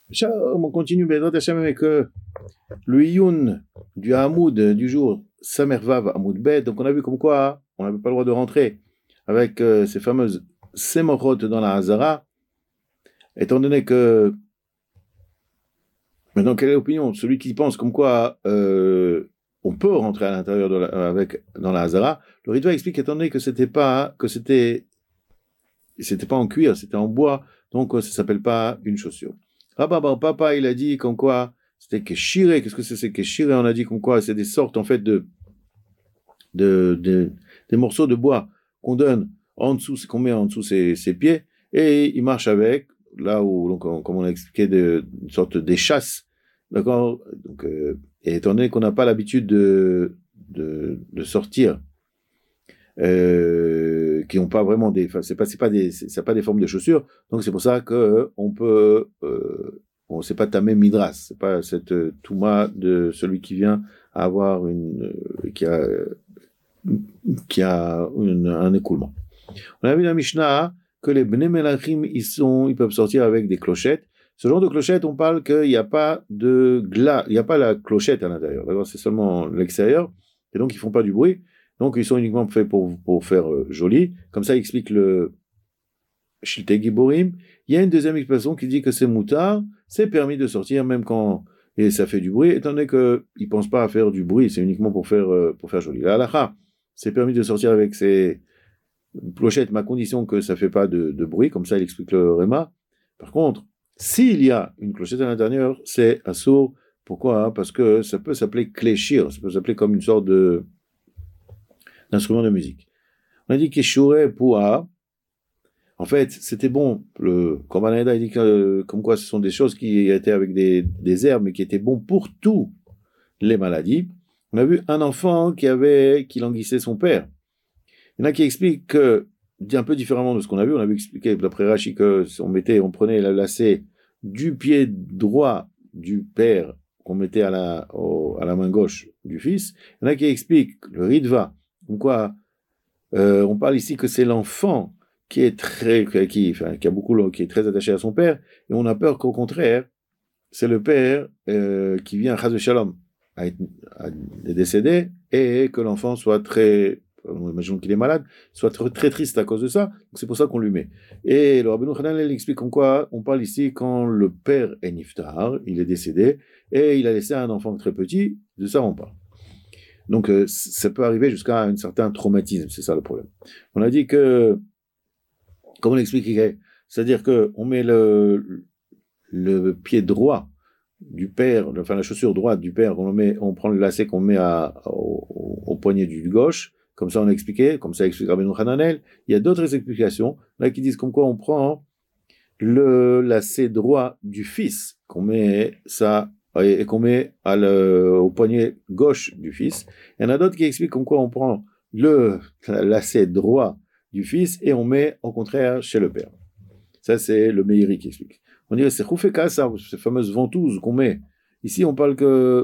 On continue Bezrat Hashem avec le Iyun du Hamoud du jour Samervav Hamoud Bet. Donc on a vu comme quoi on n'avait pas le droit de rentrer avec ces fameuses Semorot dans la Hazara, étant donné que maintenant quelle est l'opinion? Celui qui pense comme quoi on peut rentrer à l'intérieur dans la Hazara, le Ritva explique étant donné que c'était pas en cuir, c'était en bois, donc ça s'appelle pas une chaussure. Rabba Bar Papa, il a dit comme quoi c'était Keshire. Qu'est-ce que c'est Keshire? On a dit comme quoi c'est des sortes en fait des morceaux de bois qu'on donne en dessous, qu'on met en dessous ses pieds, et il marche avec, là où, donc, comme on a expliqué, une sorte d'échasse, d'accord? Donc, et étant donné qu'on n'a pas l'habitude de sortir, qui n'ont pas vraiment c'est pas des formes de chaussures, donc c'est pour ça que on peut, c'est pas tamé midras, c'est pas cette touma de celui qui vient avoir qui a un écoulement. On a vu dans la Mishnah que les Bnei Melachim, ils peuvent sortir avec des clochettes. Ce genre de clochette, on parle qu'il n'y a pas de glas, il n'y a pas la clochette à l'intérieur. D'accord, c'est seulement l'extérieur, et donc ils font pas du bruit. Donc ils sont uniquement faits pour faire joli. Comme ça, il explique le Shiltei Giborim. Il y a une deuxième expression qui dit que c'est moutard, c'est permis de sortir même quand et ça fait du bruit, étant donné qu'ils ne pensent pas à faire du bruit, c'est uniquement pour faire joli. La halakha, c'est permis de sortir avec ces clochettes, mais à condition que ça ne fait pas de bruit, comme ça il explique le Réma. Par contre, s'il y a une clochette à l'intérieur, c'est assourd. Pourquoi? Parce que ça peut s'appeler kléchir, ça peut s'appeler comme une sorte d'instrument de musique. On a dit qu'Eshure Poua, en fait, c'était bon. Le Korban dit que, comme quoi ce sont des choses qui étaient avec des herbes, mais qui étaient bons pour tous les maladies. On a vu un enfant qui languissait son père. Il y en a qui expliquent que, dit un peu différemment de ce qu'on a vu, on a vu expliquer d'après Rashi que on prenait la lacet du pied droit du père qu'on mettait à la main gauche du fils. Il y en a qui expliquent le Ritva, comme quoi on parle ici que c'est l'enfant qui est très attaché à son père, et on a peur qu'au contraire, c'est le père qui vient Chas Shalom à décéder, et que l'enfant soit imaginons qu'il est malade, soit très triste à cause de ça, donc c'est pour ça qu'on lui met. Et le Rabbeinu Hanan, il explique en quoi on parle ici quand le père est niftar, il est décédé, et il a laissé un enfant très petit, de ça on parle. Donc ça peut arriver jusqu'à un certain traumatisme, c'est ça le problème. On a dit que, comme on l'expliquait, c'est-à-dire qu'on met le pied droit du père, enfin la chaussure droite du père, on prend le lacet qu'on met au poignet du gauche, comme ça on a expliqué, comme ça explique Rabbeinu Hananel. Il y a d'autres explications là qui disent comme quoi on prend le lacet droit du fils, qu'on met ça et qu'on met au poignet gauche du fils. Il y en a d'autres qui expliquent comme quoi on prend le lacet droit du fils et on met au contraire chez le père. Ça c'est le Meiri qui explique. On dirait c'est Khoufeka, ça, ces fameuses ventouses qu'on met. Ici on parle que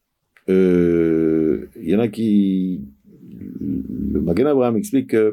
il y en a qui, le Magen Abraham explique que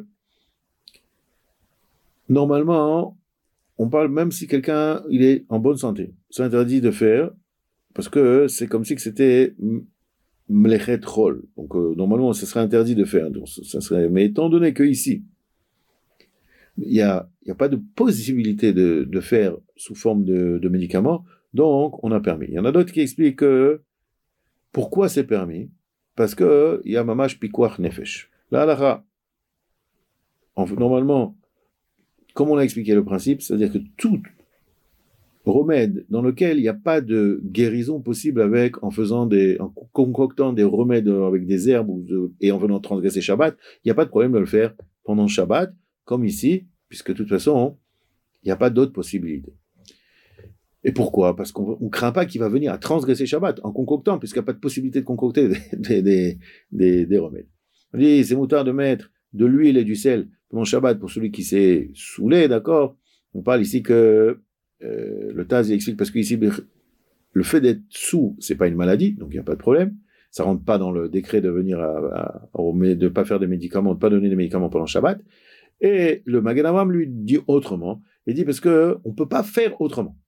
normalement on parle même si quelqu'un il est en bonne santé, c'est interdit de faire parce que c'est comme si c'était mlechet chol. Donc normalement ce serait interdit de faire. Donc, mais étant donné que ici il y a pas de possibilité de faire sous forme de médicaments, donc on a permis. Il y en a d'autres qui expliquent pourquoi c'est permis, parce que il y a mamash pikuach nefesh. La halakha, normalement, comme on a expliqué le principe, c'est-à-dire que tout remède dans lequel il n'y a pas de guérison possible en concoctant des remèdes avec des herbes et en venant transgresser Shabbat, il n'y a pas de problème de le faire pendant Shabbat, comme ici, puisque de toute façon, il n'y a pas d'autre possibilité. Et pourquoi? Parce qu'on ne craint pas qu'il va venir à transgresser Shabbat en concoctant, puisqu'il n'y a pas de possibilité de concocter des remèdes. On dit, c'est moutard de mettre de l'huile et du sel pendant Shabbat pour celui qui s'est saoulé, d'accord? On parle ici que le Taz explique parce que ici le fait d'être sous, c'est pas une maladie, donc il n'y a pas de problème. Ça rentre pas dans le décret de venir de pas faire des médicaments, de pas donner des médicaments pendant Shabbat. Et le Magen Avraham lui dit autrement. Il dit parce que on peut pas faire autrement.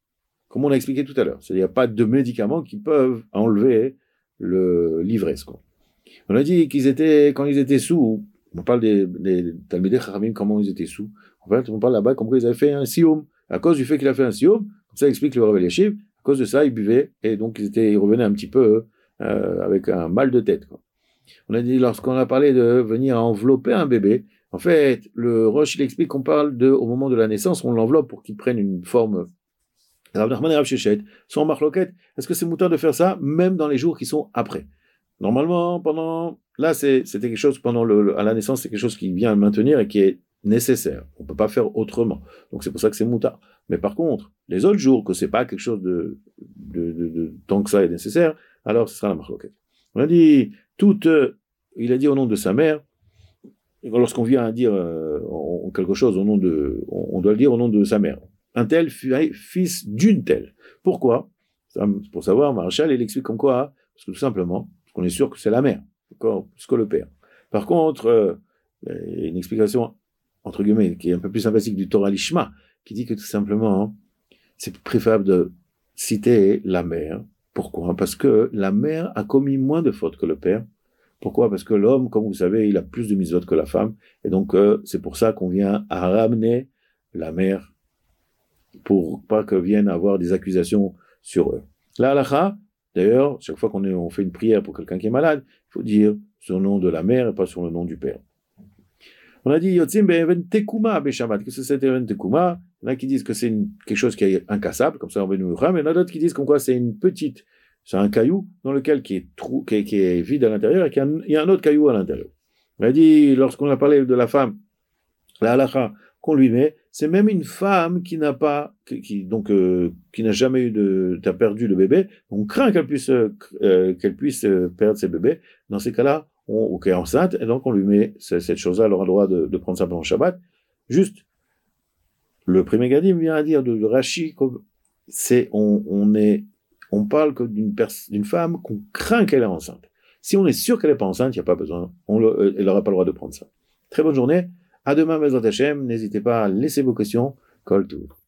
comme on a expliqué tout à l'heure. C'est-à-dire, il n'y a pas de médicaments qui peuvent enlever l'ivresse, quoi. On a dit quand ils étaient sous, on parle des Talmidei Chachamim, comment ils étaient sous. En fait, on parle là-bas comme quoi ils avaient fait un sioum. À cause du fait qu'il a fait un sioum, comme ça explique le Rav Eliashiv, à cause de ça, ils buvaient, et donc ils revenaient un petit peu avec un mal de tête, quoi. On a dit, lorsqu'on a parlé de venir envelopper un bébé, en fait, le Rosh, il explique qu'on parle au moment de la naissance, on l'enveloppe pour qu'il prenne une forme. Rav Nachman et Rav Sheshet sont en marloquette. Est-ce que c'est mouton de faire ça, même dans les jours qui sont après? Normalement, c'était quelque chose, à la naissance, c'est quelque chose qui vient maintenir et qui est nécessaire. On ne peut pas faire autrement. Donc c'est pour ça que c'est moutard. Mais par contre, les autres jours, que c'est pas quelque chose de tant que ça est nécessaire, alors ce sera la marloquette. On a dit, il a dit au nom de sa mère, lorsqu'on vient à dire quelque chose on doit le dire au nom de sa mère. Un tel fils d'une telle. Pourquoi? Pour savoir, Maréchal, il explique comme quoi, parce que tout simplement, parce qu'on est sûr que c'est la mère, d'accord, plus que le père. Par contre, une explication, entre guillemets, qui est un peu plus sympathique du Torah Lishma, qui dit que tout simplement, c'est préférable de citer la mère. Pourquoi? Parce que la mère a commis moins de fautes que le père. Pourquoi? Parce que l'homme, comme vous savez, il a plus de mitzvot que la femme. Et donc, c'est pour ça qu'on vient à ramener la mère pour pas que viennent avoir des accusations sur eux. La halakha, d'ailleurs, chaque fois qu'on fait une prière pour quelqu'un qui est malade, il faut dire sur le nom de la mère et pas sur le nom du père. On a dit Yotzim be'even tekuma be'shabbat. Qu'est-ce que c'est even tekuma? Il y en a qui disent que c'est quelque chose qui est incassable, comme ça on va nous mais il y en a d'autres qui disent comme quoi c'est un caillou dans lequel qui est vide à l'intérieur et qu'il y a un autre caillou à l'intérieur. On a dit, lorsqu'on a parlé de la femme, la halakha qu'on lui met, c'est même une femme qui n'a jamais t'as perdu le bébé, on craint qu'elle puisse perdre ses bébés. Dans ces cas-là, ou qu'elle est enceinte, et donc on lui met cette chose-là, elle aura le droit de prendre ça pendant Shabbat. Juste, le premier Gadim vient à dire de Rashi, on parle que d'une femme qu'on craint qu'elle est enceinte. Si on est sûr qu'elle n'est pas enceinte, il n'y a pas besoin, elle n'aura pas le droit de prendre ça. Très bonne journée. À demain, Bezrat Hashem. N'hésitez pas à laisser vos questions. Kol Tov.